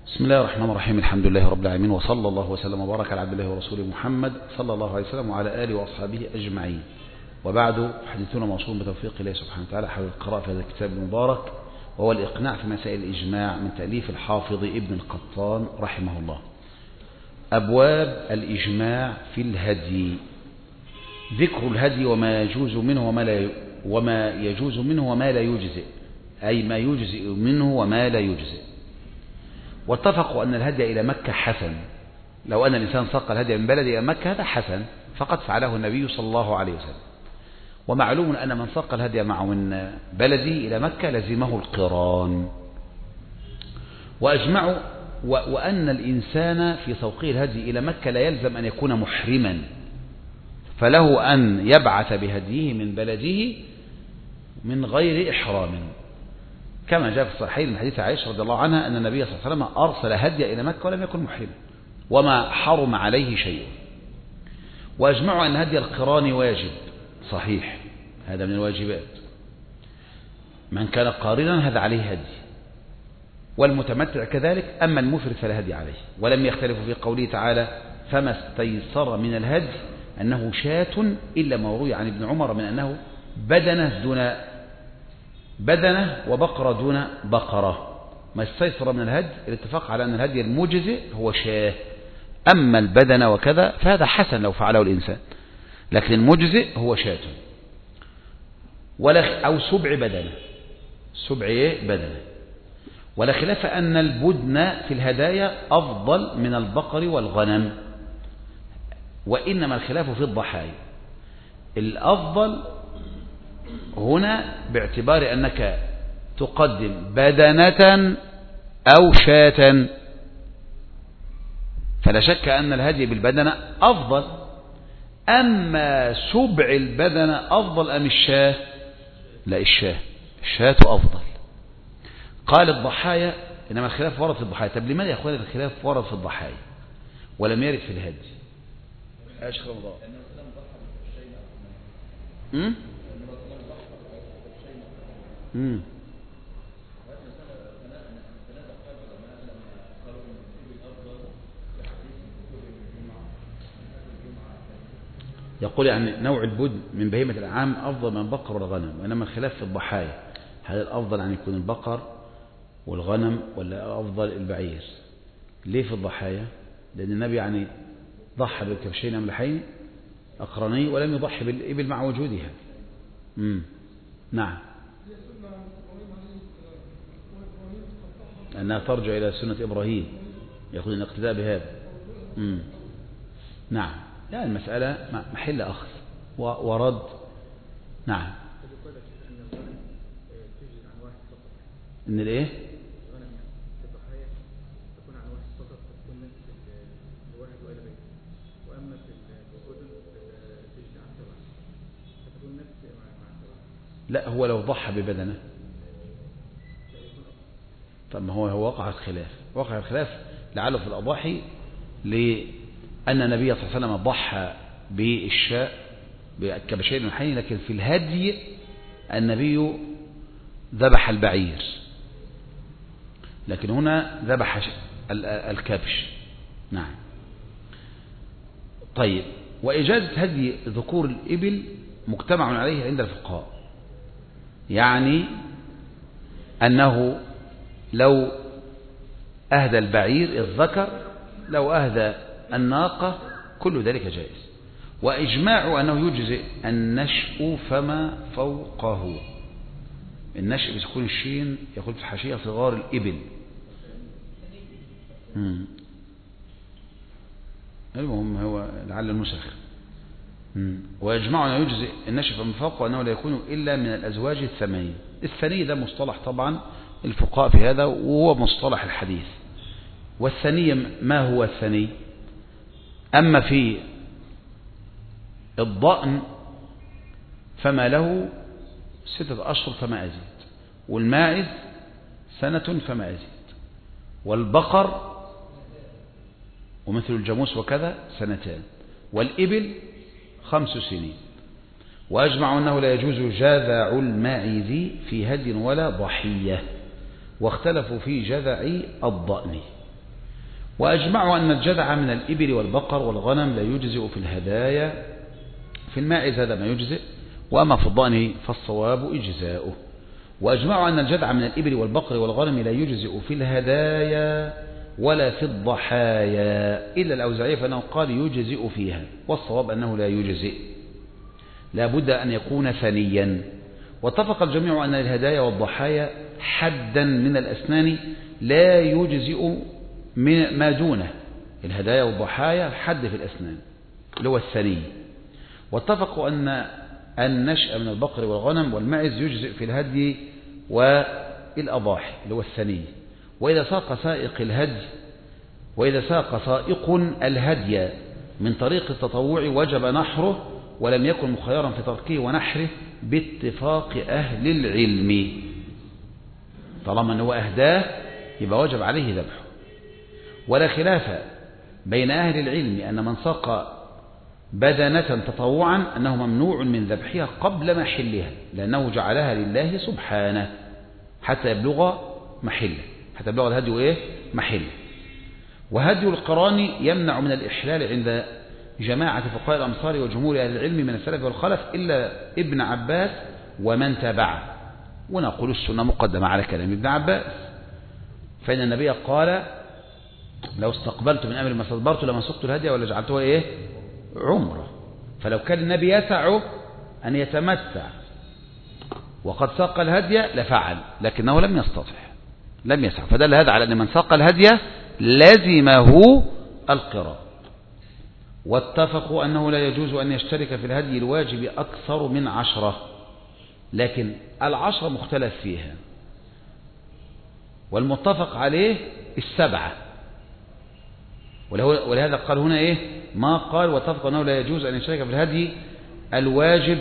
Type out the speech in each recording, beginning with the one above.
بسم الله الرحمن الرحيم. الحمد لله رب العالمين، وصلى الله وسلم وبارك على عبد الله ورسوله محمد صلى الله عليه وسلم وعلى آله وأصحابه أجمعين. وبعد، حديثنا موصول بتوفيق الله سبحانه وتعالى حول القراءة في هذا الكتاب المبارك، وهو الإقناع في مسائل الإجماع من تأليف الحافظ ابن القطان رحمه الله. أبواب الإجماع في الهدي. ذكر الهدي وما يجوز منه وما يجوز منه وما لا يجزئ، أي ما يجزئ منه وما لا يجزئ. واتفقوا أن الهدي إلى مكة حسن. لو أن الإنسان ساق الهدي من بلده إلى مكة هذا حسن، فقد فعله النبي صلى الله عليه وسلم. ومعلوم أن من ساق الهدي معه من بلده إلى مكة لزمه القران. وأجمعوا وأن الإنسان في سوقه الهدي إلى مكة لا يلزم أن يكون محرما، فله أن يبعث بهديه من بلده من غير إحرام، كما جاء في الصحيحين من حديث عائشة رضي الله عنها أن النبي صلى الله عليه وسلم أرسل هدي إلى مكة ولم يكن محرما وما حرم عليه شيء. وأجمعوا أن هدي القران واجب صحيح، هذا من الواجبات. من كان قارنا هذا عليه هدي، والمتمتع كذلك. أما المفرد فلا هدي عليه. ولم يختلفوا في قوله تعالى فما استيسر من الهدي أنه شاة، إلا ما روي عن ابن عمر من أنه بدنة وبقرة دون بقرة. ما استيسر من الهدي الاتفاق على أن الهدي المجزئ هو شاة. أما البدنة وكذا فهذا حسن لو فعله الإنسان، لكن المجزئ هو شاة أو سبع بدنة. ولا خلاف أن البدن في الهدايا أفضل من البقر والغنم، وإنما الخلاف في الضحايا. الأفضل هنا باعتبار أنك تقدم بدنة أو شاة، فلا شك أن الهدي بالبدنة أفضل. أما سبع البدنة أفضل أم الشاة؟ لا، الشاة أفضل. قال الضحايا، إنما الخلاف ورد في الضحايا. طب لماذا يا أخواني الخلاف ورد في الضحايا ولم يرد في الهدي؟ ايش رمضان؟ يقول يعني نوع البدن من بهيمة الأنعام أفضل من البقر والغنم، وإنما الخلاف في الضحايا، هل الأفضل أن يكون البقر والغنم ولا أفضل البعير؟ ليه في الضحايا؟ لأن النبي يعني ضحى بالكبشين أملحين أقرني ولم يضحي بالإبل مع وجودها. نعم، أنها ترجع إلى سنة إبراهيم، يقول أن الاقتداء بهذا. نعم، لا، المسألة محل أخذ ورد. نعم، إن الإيه؟ لا، هو لو ضحى ببدنه. طب ما هو وقع الخلاف لعله في الأضاحي، لأن النبي صلى الله عليه وسلم ضحى بالشاء بالكبشين والحين، لكن في الهدي النبي ذبح البعير، لكن هنا ذبح الكبش. نعم. طيب، وإجازة هدي ذكور الإبل مجتمع عليه عند الفقهاء، يعني أنه لو أهدى البعير الذكر، لو أهدى الناقة، كل ذلك جائز. وإجماع أنه يجزئ النشء فما فوقه. النشء بسكون الشين، يقول في الحاشية صغار الإبل. المهم هو لعل النسخ. ويجمع أنه يجزئ النشء فما فوقه أنه لا يكون إلا من الأزواج الثمانية. الثني ده مصطلح طبعا الفقهاء في هذا، وهو مصطلح الحديث. والثني ما هو الثني؟ أما في الضأن فما له 6 أشهر فما أزيد، والماعز 1 سنة فما أزيد، والبقر ومثل الجاموس وكذا 2 سنين، والإبل 5 سنين. وأجمع أنه لا يجوز جذع الماعز في هدي ولا ضحية، واختلفوا في جذع الضأن. وأجمعوا أن الجدع من الإبل والبقر والغنم لا يجزئ في الهدايا. في الماعز هذا ما يجزئ، وأما في الضأن فالصواب إجزاؤه. وأجمعوا أن الجدع من الإبل والبقر والغنم لا يجزئ في الهدايا ولا في الضحايا إلا الأوزاعي فإنه قال يجزئ فيها، والصواب أنه لا يجزئ، لا بد أن يكون ثنيا. واتفق الجميع أن الهدايا والضحايا حدا من الأسنان لا يجزئ ما دونه. الهدايا والضحايا حد في الأسنان اللي هو الثني. واتفقوا أن النشأ من البقر والغنم والمعز يجزئ في الهدي والأضاحي اللي هو الثني. وإذا ساق سائق الهدي من طريق التطوع وجب نحره ولم يكن مخيرا في تركه ونحره باتفاق أهل العلم. طالما أنه أهداه يبقى وجب عليه ذبحه. ولا خلاف بين أهل العلم أن من ساق بدنة تطوعا أنه ممنوع من ذبحها قبل محلها، لأنه جعلها لله سبحانه حتى يبلغ محله، حتى يبلغ الهدي محله. وهدي القران يمنع من الإحلال عند جماعة فقهاء الأمصار وجمهور أهل العلم من السلف والخلف إلا ابن عباس ومن تبعه. ونقول السنة مقدمة على كلام ابن عباس، فإن النبي قال لو استقبلت من أمر ما استدبرت لما سقت الهدي ولا جعلتها عمرة. فلو كان النبي يسعه أن يتمتع وقد ساق الهدي لفعل، لكنه لم يستطع، لم يسع، فدل هذا على أن من ساق الهدي لزمه القراء. واتفقوا أنه لا يجوز أن يشترك في الهدي الواجب أكثر من 10، لكن 10 مختلف فيها، والمتفق عليه 7. ولهذا قال هنا ما قال واتفق أنه لا يجوز أن يشترك في الهدي الواجب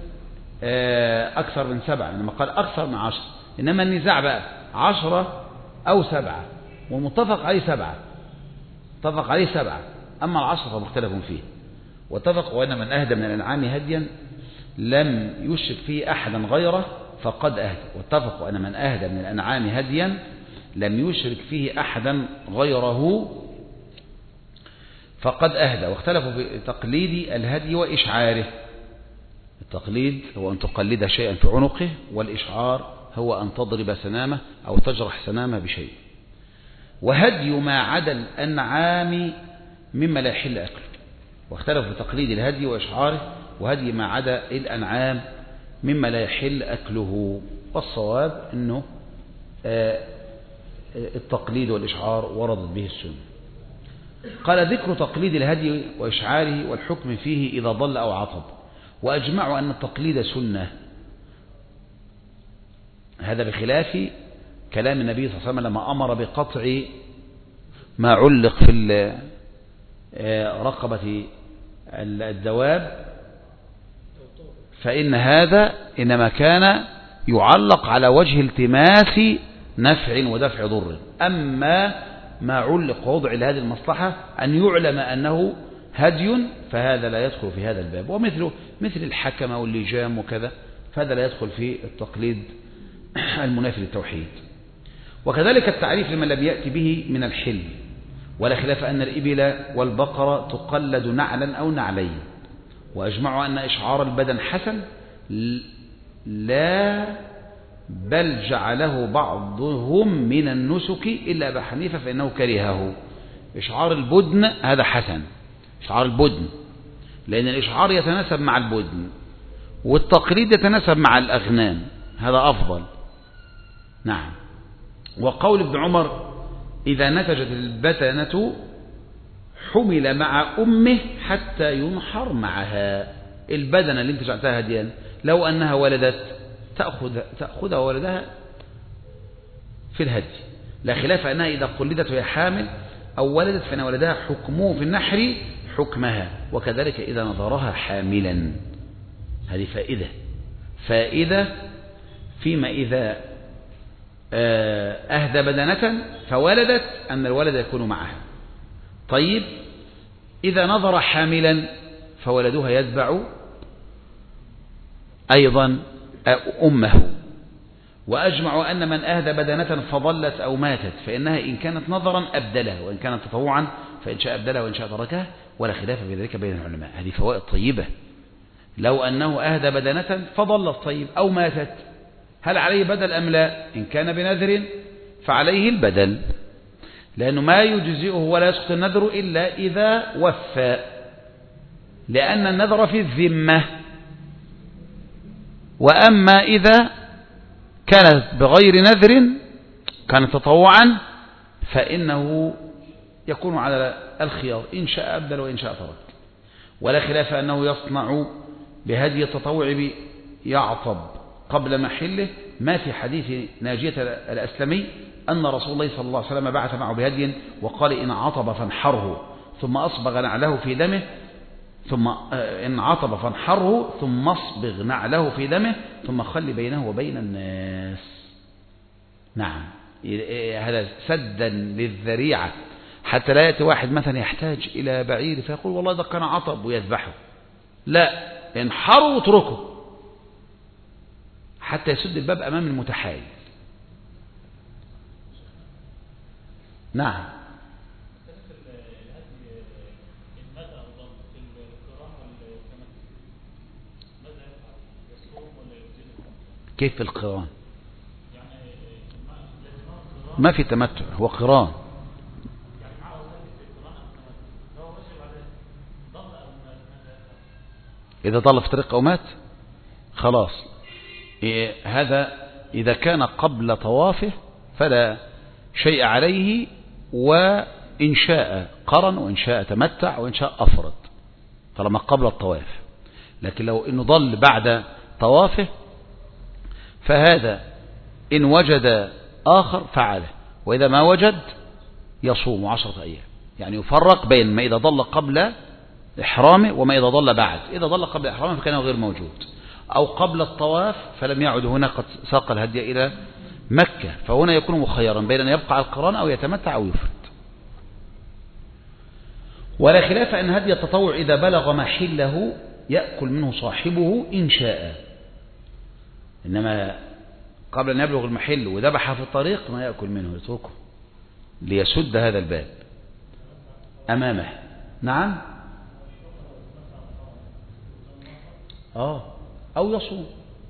أكثر من 7، إنما قال أكثر من 10. إنما النزاع بقى 10 أو 7، والمتفق عليه 7، اتفق عليه 7، أما 10 فمختلف فيه. واتفقوا أن من أهدى من الأنعام هديا لم يشرك فيه أحدا غيره فقد أهدى. واتفقوا أن من أهدى من الأنعام هديا لم يشرك فيه أحدا غيره فقد أهدى. واختلفوا في تقليد الهدي وإشعاره. التقليد هو أن تقلد شيئا في عنقه، والإشعار هو أن تضرب سنامه أو تجرح سنامه بشيء. وهدي ما عدا الأنعام مما لا يحل أكله. واختلفوا في تقليد الهدي وإشعاره وهدي ما عدا الأنعام مما لا يحل أكله. والصواب أنه التقليد والإشعار وردت به السنة. قال ذكر تقليد الهدي وإشعاره والحكم فيه إذا ضل أو عطب. وأجمعوا أن التقليد سنة، هذا بخلاف كلام النبي صلى الله عليه وسلم لما أمر بقطع ما علق في رقبة الدواب، فإن هذا إنما كان يعلق على وجه التماس نفع ودفع ضر. أما ما علق ووضع لهذه المصلحة أن يعلم أنه هدي فهذا لا يدخل في هذا الباب. ومثل الحكم واللجام وكذا، فهذا لا يدخل في التقليد المنافي للتوحيد. وكذلك التعريف لمن لم يأتي به من الحل. ولا خلاف أن الإبل والبقرة تقلد نعلا أو نعلين. وأجمعوا أن إشعار البدن حسن، لا بل جعله بعضهم من النسك إلا أبا حنيفة فإنه كرهه. إشعار البدن هذا حسن، إشعار البدن، لأن الإشعار يتناسب مع البدن والتقليد يتناسب مع الأغنام، هذا أفضل. نعم. وقول ابن عمر إذا نتجت البتنة حمل مع أمه حتى ينحر معها. البدنة اللي انت جعلتها هديا لو أنها ولدت تأخذها ولدها في الهدي، لا خلاف أنها إذا قلدت وهي حامل أو ولدت فإن ولدها حكمه في النحر حكمها، وكذلك إذا نظرها حاملا. هذه فائدة فيما إذا أهدى بدنة فولدت أن الولد يكون معها. طيب إذا نظر حاملا فولدها يتبع أيضا أمه. وأجمعوا أن من أهدى بدنة فضلت أو ماتت فإنها إن كانت نظرا أبدلها، وإن كانت تطوعا فإن شاء أبدلها وإن شاء تركها، ولا خلاف في ذلك بين العلماء. هذه فوائد طيبة. لو أنه أهدى بدنة فضلت طيب أو ماتت، هل عليه بدل أم لا؟ إن كان بنذر فعليه البدل، لأنه ما يجزئه ولا يسقط النذر إلا إذا وفى، لأن النذر في الذمة. وأما إذا كانت بغير نذر كانت تطوعا فإنه يكون على الخيار، إن شاء أبدل وإن شاء ترك. ولا خلاف أنه يصنع بهدي التطوع يعطب قبل محله، ما في حديث ناجية الأسلمي أن رسول الله صلى الله عليه وسلم بعث معه بهدي وقال إن عطب فانحره ثم أصبغ نعله في دمه، ثم إن عطب فانحره ثم اصبغ نعله في دمه ثم خل بينه وبين الناس. نعم، هذا سدا للذريعة، حتى لا يأتي واحد مثلا يحتاج إلى بعير فيقول والله ده كان عطب ويذبحه، لا، انحره واتركه حتى يسد الباب أمام المتحايل. نعم. كيف القران؟ ما في تمتع، هو قران. إذا ضل في طريق أو مات خلاص، هذا إذا كان قبل طوافه فلا شيء عليه، وإن شاء قرن وإن شاء تمتع وإن شاء أفرد طالما قبل الطواف. لكن لو إنه ضل بعد طوافه فهذا إن وجد آخر فعله، وإذا ما وجد يصوم 10 أيام. يعني يفرق بين ما إذا ضل قبل إحرامه وما إذا ضل بعد. إذا ضل قبل إحرامه فكان غير موجود، أو قبل الطواف فلم يعد هنا قد ساق الهدي إلى مكة، فهنا يكون مخيرا بين أن يبقى على القران أو يتمتع أو يفرد. ولا خلاف أن هدي التطوع إذا بلغ محله يأكل منه صاحبه إن شاء، إنما قبل أن يبلغ المحل وذبح في الطريق ما يأكل منه، يتركه ليسد هذا الباب أمامه. نعم، أو يصوم.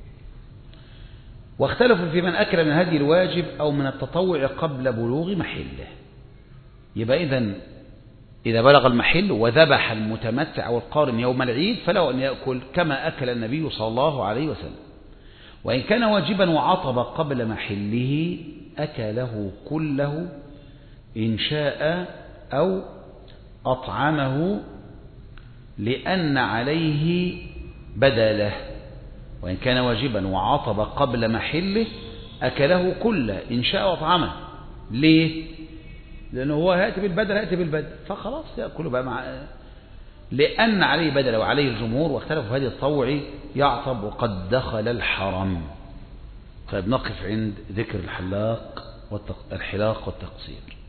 واختلفوا في من أكل من هدي الواجب أو من التطوع قبل بلوغ محله. يبقى إذا بلغ المحل وذبح المتمتع أو القارن يوم العيد فله أن يأكل كما أكل النبي صلى الله عليه وسلم. وإن كان واجبا وعطب قبل محله أكله كله إن شاء أو أطعمه لأن عليه بدله. وإن كان واجبا وعطب قبل محله أكله كله إن شاء وأطعمه. ليه؟ لأنه هو هيأتي بالبدل فخلاص يأكله بقى لأن عليه بدل وعليه الجمهور، واختلفوا في هذه التطوع يعطب وقد دخل الحرم. طيب نقف عند ذكر الحلاق والتقصير.